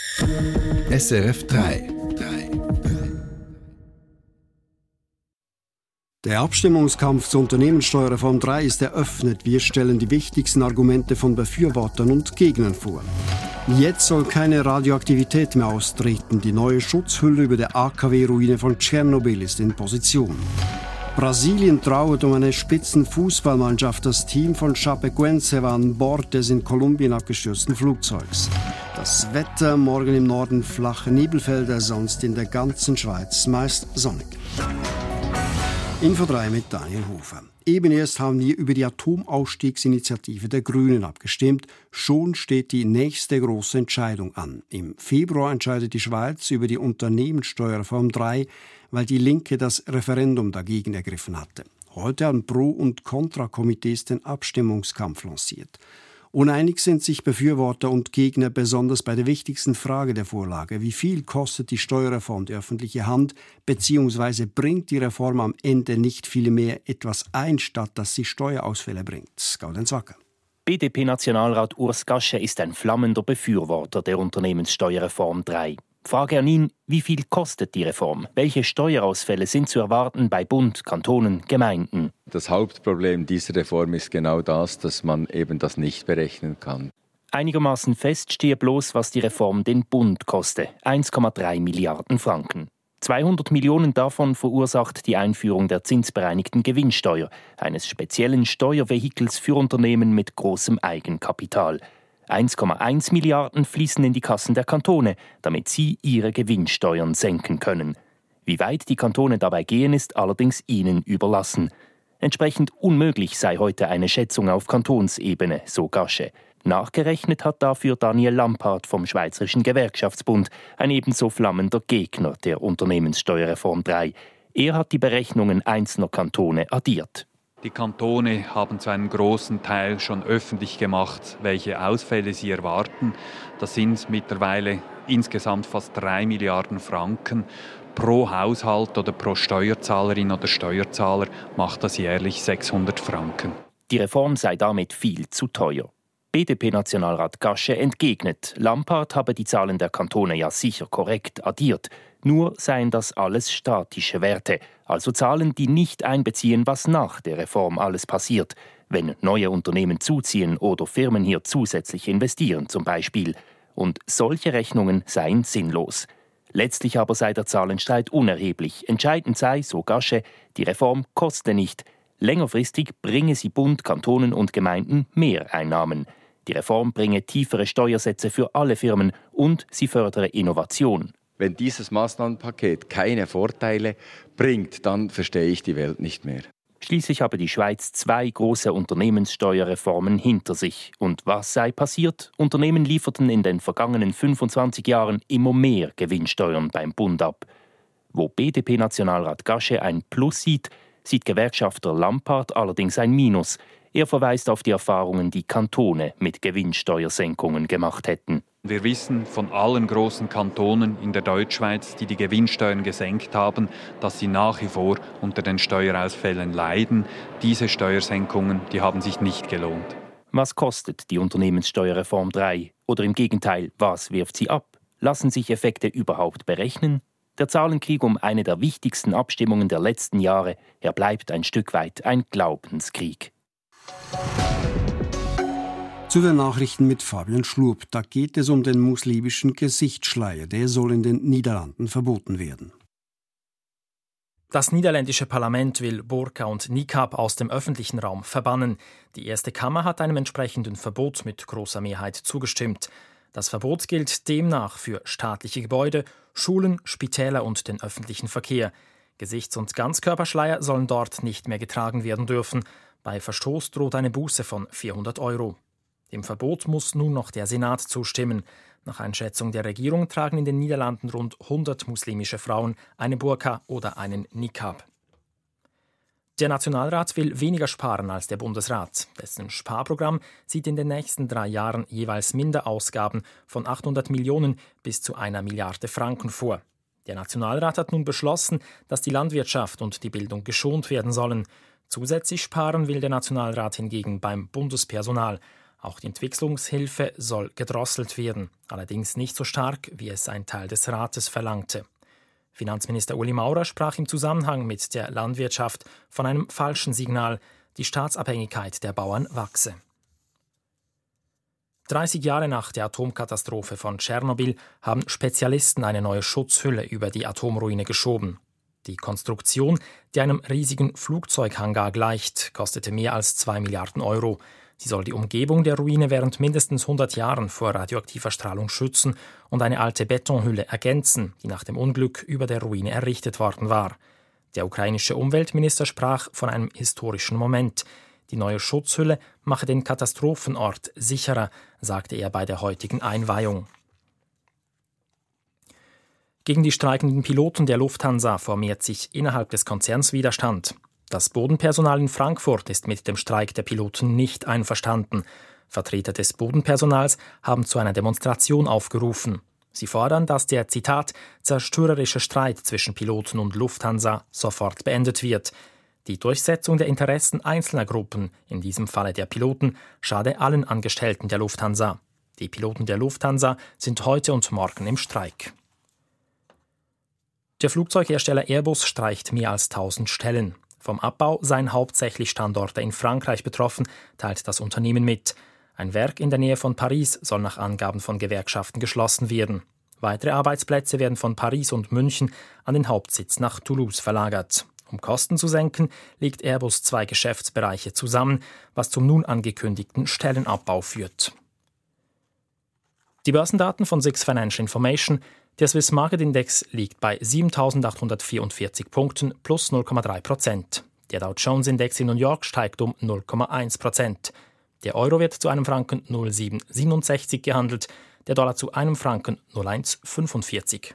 SRF 3. Der Abstimmungskampf zur Unternehmenssteuerreform 3 ist eröffnet. Wir stellen die wichtigsten Argumente von Befürwortern und Gegnern vor. Jetzt soll keine Radioaktivität mehr austreten. Die neue Schutzhülle über der AKW-Ruine von Tschernobyl ist in Position. Brasilien trauert um eine Spitzenfußballmannschaft. Das Team von Chapecoense war an Bord des in Kolumbien abgestürzten Flugzeugs. Das Wetter: morgen im Norden flache Nebelfelder, sonst in der ganzen Schweiz meist sonnig. Info 3 mit Daniel Hofer. Eben erst haben wir über die Atomausstiegsinitiative der Grünen abgestimmt. Schon steht die nächste große Entscheidung an. Im Februar entscheidet die Schweiz über die Unternehmenssteuerreform 3, weil die Linke das Referendum dagegen ergriffen hatte. Heute haben Pro- und Kontrakomitees den Abstimmungskampf lanciert. Uneinig sind sich Befürworter und Gegner besonders bei der wichtigsten Frage der Vorlage. Wie viel kostet die Steuerreform die öffentliche Hand, beziehungsweise bringt die Reform am Ende nicht vielmehr etwas ein, statt dass sie Steuerausfälle bringt? Gaudenz Wacker. BDP-Nationalrat Urs Gasche ist ein flammender Befürworter der Unternehmenssteuerreform 3. Frage an ihn: Wie viel kostet die Reform? Welche Steuerausfälle sind zu erwarten bei Bund, Kantonen, Gemeinden? Das Hauptproblem dieser Reform ist genau das, dass man eben das nicht berechnen kann. Einigermaßen fest stehe bloß, was die Reform den Bund koste: 1,3 Milliarden Franken. 200 Millionen davon verursacht die Einführung der zinsbereinigten Gewinnsteuer, eines speziellen Steuervehikels für Unternehmen mit großem Eigenkapital. 1,1 Milliarden fließen in die Kassen der Kantone, damit sie ihre Gewinnsteuern senken können. Wie weit die Kantone dabei gehen, ist allerdings ihnen überlassen. Entsprechend unmöglich sei heute eine Schätzung auf Kantonsebene, so Gasche. Nachgerechnet hat dafür Daniel Lampard vom Schweizerischen Gewerkschaftsbund, ein ebenso flammender Gegner der Unternehmenssteuerreform 3. Er hat die Berechnungen einzelner Kantone addiert. Die Kantone haben zu einem großen Teil schon öffentlich gemacht, welche Ausfälle sie erwarten. Das sind mittlerweile insgesamt fast 3 Milliarden Franken. Pro Haushalt oder pro Steuerzahlerin oder Steuerzahler macht das jährlich 600 Franken. Die Reform sei damit viel zu teuer. BDP-Nationalrat Gasche entgegnet, Lampard habe die Zahlen der Kantone ja sicher korrekt addiert. Nur seien das alles statische Werte, also Zahlen, die nicht einbeziehen, was nach der Reform alles passiert, wenn neue Unternehmen zuziehen oder Firmen hier zusätzlich investieren zum Beispiel. Und solche Rechnungen seien sinnlos. Letztlich aber sei der Zahlenstreit unerheblich. Entscheidend sei, so Gasche, die Reform koste nicht. Längerfristig bringe sie Bund, Kantonen und Gemeinden mehr Einnahmen. Die Reform bringe tiefere Steuersätze für alle Firmen und sie fördere Innovation. Wenn dieses Maßnahmenpaket keine Vorteile bringt, dann verstehe ich die Welt nicht mehr. Schließlich habe die Schweiz 2 große Unternehmenssteuerreformen hinter sich. Und was sei passiert? Unternehmen lieferten in den vergangenen 25 Jahren immer mehr Gewinnsteuern beim Bund ab. Wo BDP-Nationalrat Gasche ein Plus sieht, sieht Gewerkschafter Lampard allerdings ein Minus. Er verweist auf die Erfahrungen, die Kantone mit Gewinnsteuersenkungen gemacht hätten. Wir wissen von allen großen Kantonen in der Deutschschweiz, die die Gewinnsteuern gesenkt haben, dass sie nach wie vor unter den Steuerausfällen leiden. Diese Steuersenkungen, die haben sich nicht gelohnt. Was kostet die Unternehmenssteuerreform 3? Oder im Gegenteil, was wirft sie ab? Lassen sich Effekte überhaupt berechnen? Der Zahlenkrieg um eine der wichtigsten Abstimmungen der letzten Jahre, er bleibt ein Stück weit ein Glaubenskrieg. Zu den Nachrichten mit Fabian Schlurp. Da geht es um den muslimischen Gesichtsschleier. Der soll in den Niederlanden verboten werden. Das niederländische Parlament will Burka und Niqab aus dem öffentlichen Raum verbannen. Die erste Kammer hat einem entsprechenden Verbot mit großer Mehrheit zugestimmt. Das Verbot gilt demnach für staatliche Gebäude, Schulen, Spitäler und den öffentlichen Verkehr. Gesichts- und Ganzkörperschleier sollen dort nicht mehr getragen werden dürfen. Bei Verstoß droht eine Buße von 400 €. Dem Verbot muss nun noch der Senat zustimmen. Nach Einschätzung der Regierung tragen in den Niederlanden rund 100 muslimische Frauen eine Burka oder einen Niqab. Der Nationalrat will weniger sparen als der Bundesrat. Dessen Sparprogramm sieht in den nächsten 3 Jahren jeweils Minderausgaben von 800 Millionen bis zu 1 Milliarde Franken vor. Der Nationalrat hat nun beschlossen, dass die Landwirtschaft und die Bildung geschont werden sollen. Zusätzlich sparen will der Nationalrat hingegen beim Bundespersonal. Auch die Entwicklungshilfe soll gedrosselt werden, allerdings nicht so stark, wie es ein Teil des Rates verlangte. Finanzminister Ueli Maurer sprach im Zusammenhang mit der Landwirtschaft von einem falschen Signal, die Staatsabhängigkeit der Bauern wachse. 30 Jahre nach der Atomkatastrophe von Tschernobyl haben Spezialisten eine neue Schutzhülle über die Atomruine geschoben. Die Konstruktion, die einem riesigen Flugzeughangar gleicht, kostete mehr als 2 Milliarden Euro. Sie soll die Umgebung der Ruine während mindestens 100 Jahren vor radioaktiver Strahlung schützen und eine alte Betonhülle ergänzen, die nach dem Unglück über der Ruine errichtet worden war. Der ukrainische Umweltminister sprach von einem historischen Moment. Die neue Schutzhülle mache den Katastrophenort sicherer, sagte er bei der heutigen Einweihung. Gegen die streikenden Piloten der Lufthansa formiert sich innerhalb des Konzerns Widerstand. Das Bodenpersonal in Frankfurt ist mit dem Streik der Piloten nicht einverstanden. Vertreter des Bodenpersonals haben zu einer Demonstration aufgerufen. Sie fordern, dass der, Zitat, zerstörerische Streit zwischen Piloten und Lufthansa sofort beendet wird. Die Durchsetzung der Interessen einzelner Gruppen, in diesem Falle der Piloten, schade allen Angestellten der Lufthansa. Die Piloten der Lufthansa sind heute und morgen im Streik. Der Flugzeughersteller Airbus streicht mehr als 1000 Stellen. Vom Abbau seien hauptsächlich Standorte in Frankreich betroffen, teilt das Unternehmen mit. Ein Werk in der Nähe von Paris soll nach Angaben von Gewerkschaften geschlossen werden. Weitere Arbeitsplätze werden von Paris und München an den Hauptsitz nach Toulouse verlagert. Um Kosten zu senken, legt Airbus 2 Geschäftsbereiche zusammen, was zum nun angekündigten Stellenabbau führt. Die Börsendaten von SIX Financial Information. Der Swiss Market Index liegt bei 7.844 Punkten plus 0,3%. Der Dow Jones Index in New York steigt um 0,1%. Der Euro wird zu einem Franken 0,767 gehandelt, der Dollar zu einem Franken 0,145.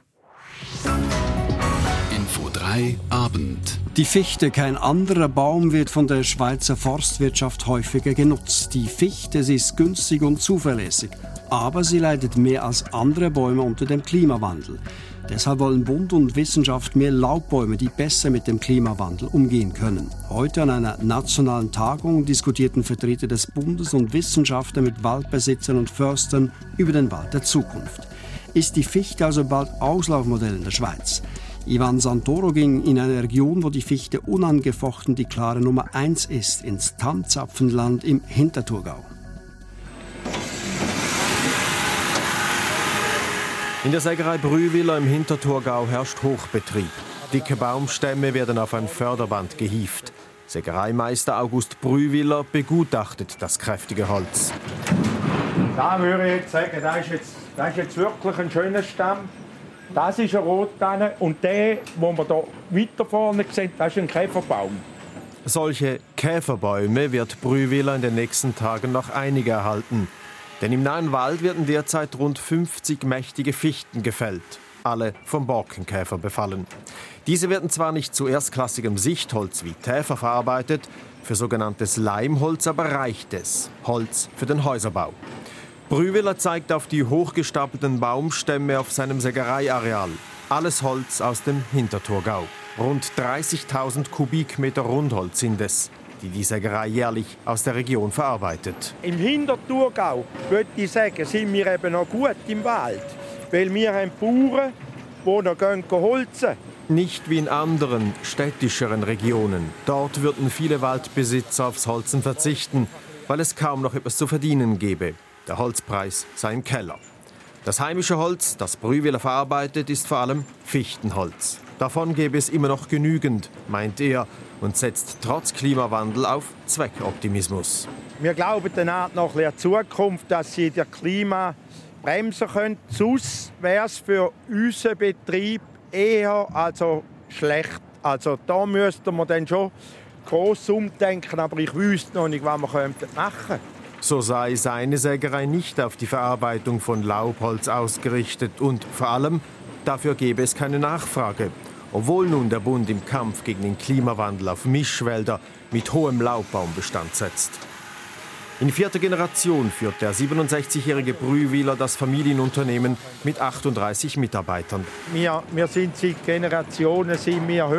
Info 3 Abend. Die Fichte, kein anderer Baum, wird von der Schweizer Forstwirtschaft häufiger genutzt. Die Fichte, sie ist günstig und zuverlässig, aber sie leidet mehr als andere Bäume unter dem Klimawandel. Deshalb wollen Bund und Wissenschaft mehr Laubbäume, die besser mit dem Klimawandel umgehen können. Heute an einer nationalen Tagung diskutierten Vertreter des Bundes und Wissenschaftler mit Waldbesitzern und Förstern über den Wald der Zukunft. Ist die Fichte also bald Auslaufmodell in der Schweiz? Ivan Santoro ging in eine Region, wo die Fichte unangefochten die klare Nummer 1 ist, ins Tannzapfenland im Hinterthurgau. In der Sägerei Brühwiller im Hinterthurgau herrscht Hochbetrieb. Dicke Baumstämme werden auf ein Förderband gehievt. Sägereimeister August Brühwiller begutachtet das kräftige Holz. Da würde ich jetzt sagen, das ist jetzt wirklich ein schöner Stamm. Das ist ein Rottanne und der, den wir hier weiter vorne sehen, das ist ein Käferbaum. Solche Käferbäume wird Brühwiller in den nächsten Tagen noch einige erhalten. Denn im nahen Wald werden derzeit rund 50 mächtige Fichten gefällt, alle vom Borkenkäfer befallen. Diese werden zwar nicht zu erstklassigem Sichtholz wie Täfer verarbeitet, für sogenanntes Leimholz aber reicht es, Holz für den Häuserbau. Brühwiller zeigt auf die hochgestapelten Baumstämme auf seinem Sägereiareal. Alles Holz aus dem Hinterthurgau. Rund 30.000 Kubikmeter Rundholz sind es, die Sägerei jährlich aus der Region verarbeitet. Im Hinterthurgau, würde ich sagen, sind wir eben noch gut im Wald. Weil wir haben Bauern, die noch holzen. Nicht wie in anderen, städtischeren Regionen. Dort würden viele Waldbesitzer aufs Holzen verzichten, weil es kaum noch etwas zu verdienen gäbe. Der Holzpreis sei im Keller. Das heimische Holz, das Brühwiller verarbeitet, ist vor allem Fichtenholz. Davon gäbe es immer noch genügend, meint er, und setzt trotz Klimawandel auf Zweckoptimismus. Wir glauben danach noch in der Zukunft, dass sie das Klima bremsen können. Sonst wäre es für unseren Betrieb eher schlecht. Also da müssten wir dann schon gross umdenken, aber ich wüsste noch nicht, was wir machen könnten. So sei seine Sägerei nicht auf die Verarbeitung von Laubholz ausgerichtet und vor allem, dafür gäbe es keine Nachfrage. Obwohl nun der Bund im Kampf gegen den Klimawandel auf Mischwälder mit hohem Laubbaumbbestand setzt. In 4. Generation führt der 67-jährige Brühwiller das Familienunternehmen mit 38 Mitarbeitern. Wir sind seit Generationen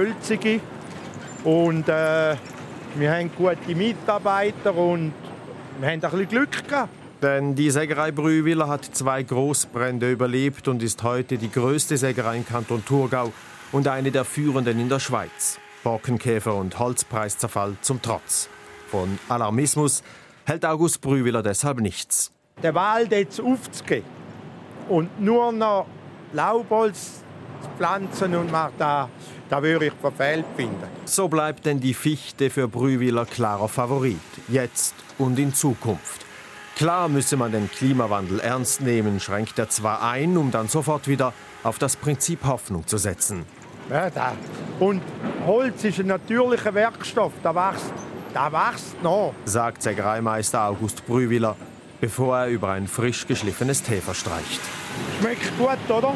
Hölzige und wir haben gute Mitarbeiter und wir haben ein bisschen Glück gehabt. Denn die Sägerei Brühwiler hat 2 Großbrände überlebt und ist heute die größte Sägerei im Kanton Thurgau und eine der führenden in der Schweiz. Borkenkäfer und Holzpreiszerfall zum Trotz. Von Alarmismus hält August Brühwiler deshalb nichts. Den Wald jetzt aufzugeben und nur noch Laubholz zu pflanzen und da würde ich verfehlt finden. So bleibt denn die Fichte für Brühwiler klarer Favorit, jetzt und in Zukunft. Klar müsse man den Klimawandel ernst nehmen, schränkt er zwar ein, um dann sofort wieder auf das Prinzip Hoffnung zu setzen. Ja, und Holz ist ein natürlicher Werkstoff, da wächst noch, sagt Sägereimeister August Brühwiler, bevor er über ein frisch geschliffenes Tefer streicht. Schmeckt gut, oder?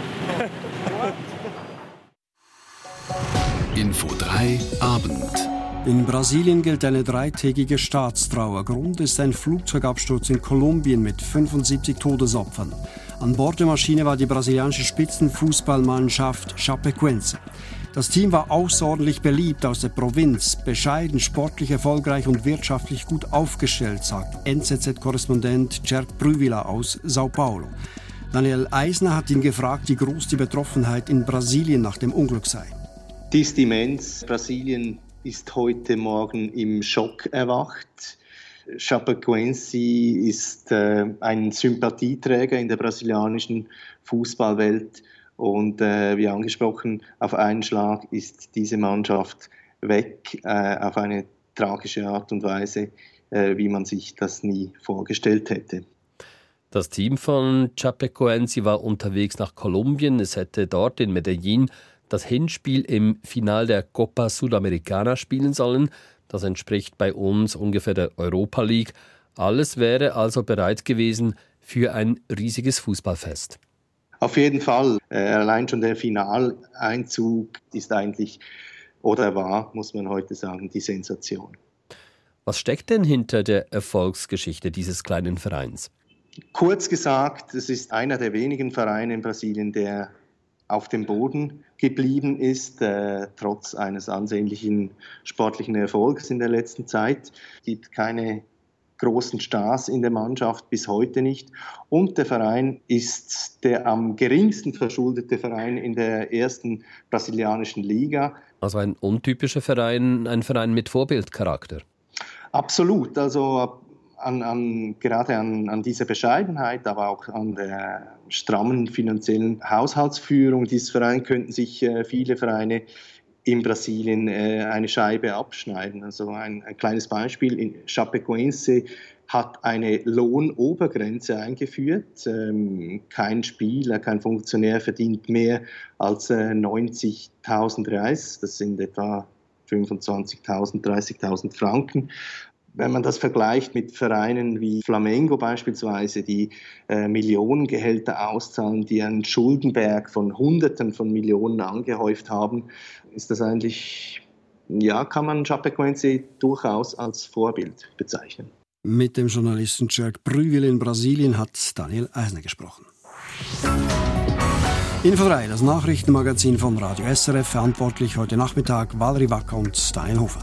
Info 3 Abend. In Brasilien gilt eine 3-tägige Staatstrauer. Grund ist ein Flugzeugabsturz in Kolumbien mit 75 Todesopfern. An Bord der Maschine war die brasilianische Spitzenfußballmannschaft Chapecoense. Das Team war außerordentlich beliebt aus der Provinz, bescheiden, sportlich erfolgreich und wirtschaftlich gut aufgestellt, sagt NZZ-Korrespondent Tjerk Brühwiler aus Sao Paulo. Daniel Eisner hat ihn gefragt, wie groß die Betroffenheit in Brasilien nach dem Unglück sei. Die ist immens. Brasilien ist heute Morgen im Schock erwacht. Chapecoense ist ein Sympathieträger in der brasilianischen Fußballwelt. Und wie angesprochen, auf einen Schlag ist diese Mannschaft weg, auf eine tragische Art und Weise, wie man sich das nie vorgestellt hätte. Das Team von Chapecoense war unterwegs nach Kolumbien. Es hätte dort in Medellin das Hinspiel im Finale der Copa Sudamericana spielen sollen. Das entspricht bei uns ungefähr der Europa League. Alles wäre also bereit gewesen für ein riesiges Fußballfest. Auf jeden Fall. Allein schon der Finaleinzug ist eigentlich, oder war, muss man heute sagen, die Sensation. Was steckt denn hinter der Erfolgsgeschichte dieses kleinen Vereins? Kurz gesagt, es ist einer der wenigen Vereine in Brasilien, der auf dem Boden geblieben ist, trotz eines ansehnlichen sportlichen Erfolgs in der letzten Zeit. Es gibt keine großen Stars in der Mannschaft, bis heute nicht. Und der Verein ist der am geringsten verschuldete Verein in der ersten brasilianischen Liga. Also ein untypischer Verein, ein Verein mit Vorbildcharakter. Absolut, also gerade an dieser Bescheidenheit, aber auch an der strammen finanziellen Haushaltsführung dieses Vereins könnten sich viele Vereine in Brasilien eine Scheibe abschneiden. Also ein kleines Beispiel, in Chapecoense hat eine Lohnobergrenze eingeführt. Kein Spieler, kein Funktionär verdient mehr als 90.000 Reais, das sind etwa 25.000, 30.000 Franken. Wenn man das vergleicht mit Vereinen wie Flamengo beispielsweise, die Millionengehälter auszahlen, die einen Schuldenberg von Hunderten von Millionen angehäuft haben, ist das eigentlich, ja, kann man Chapecoense durchaus als Vorbild bezeichnen. Mit dem Journalisten Tjerk Brühwiler in Brasilien hat Daniel Eisner gesprochen. Info 3, das Nachrichtenmagazin von Radio SRF, verantwortlich heute Nachmittag Valerie Wacker und Daniel Hofer.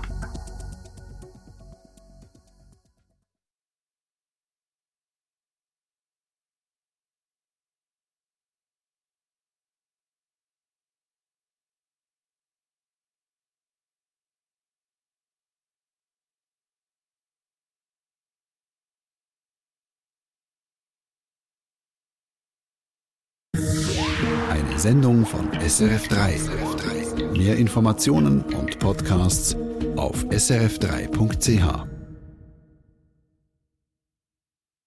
Eine Sendung von SRF3. Mehr Informationen und Podcasts auf srf3.ch.